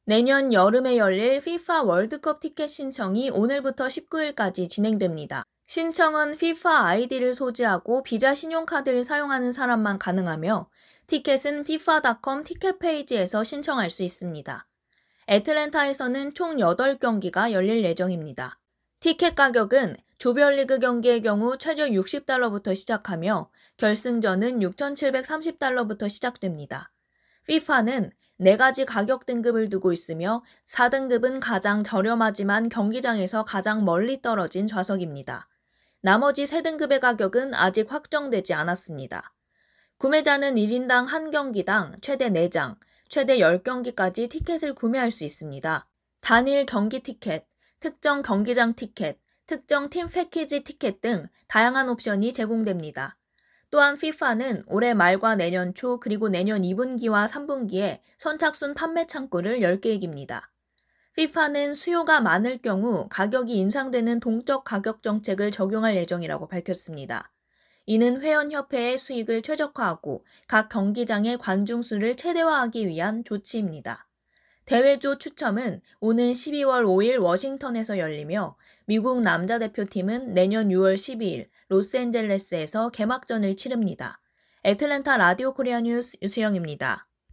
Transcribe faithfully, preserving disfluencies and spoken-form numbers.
내년 여름에 열릴 피파 월드컵 티켓 신청이 오늘부터 십구 일까지 진행됩니다. 신청은 피파 아이디를 소지하고 비자 신용카드를 사용하는 사람만 가능하며 티켓은 피파 닷컴 티켓 페이지에서 신청할 수 있습니다. 애틀랜타에서는 총 여덟 경기가 열릴 예정입니다. 티켓 가격은 조별리그 경기의 경우 최저 육십 달러부터 시작하며 결승전은 육천칠백삼십 달러부터 시작됩니다. 피파는 네 가지 가격 등급을 두고 있으며 사 등급은 가장 저렴하지만 경기장에서 가장 멀리 떨어진 좌석입니다. 나머지 세 등급의 가격은 아직 확정되지 않았습니다. 구매자는 일 인당 한 경기당 최대 네 장, 최대 십 경기까지 티켓을 구매할 수 있습니다. 단일 경기 티켓, 특정 경기장 티켓, 특정 팀 패키지 티켓 등 다양한 옵션이 제공됩니다. 또한 피파는 올해 말과 내년 초 그리고 내년 이 분기와 삼 분기에 선착순 판매 창구를 열 계획입니다. 피파는 수요가 많을 경우 가격이 인상되는 동적 가격 정책을 적용할 예정이라고 밝혔습니다. 이는 회원협회의 수익을 최적화하고 각 경기장의 관중 수를 최대화하기 위한 조치입니다. 대회조 추첨은 오는 십이월 오일 워싱턴에서 열리며 미국 남자 대표팀은 내년 유월 십이일 로스앤젤레스에서 개막전을 치릅니다. 애틀랜타 라디오 코리아 뉴스 유수영입니다.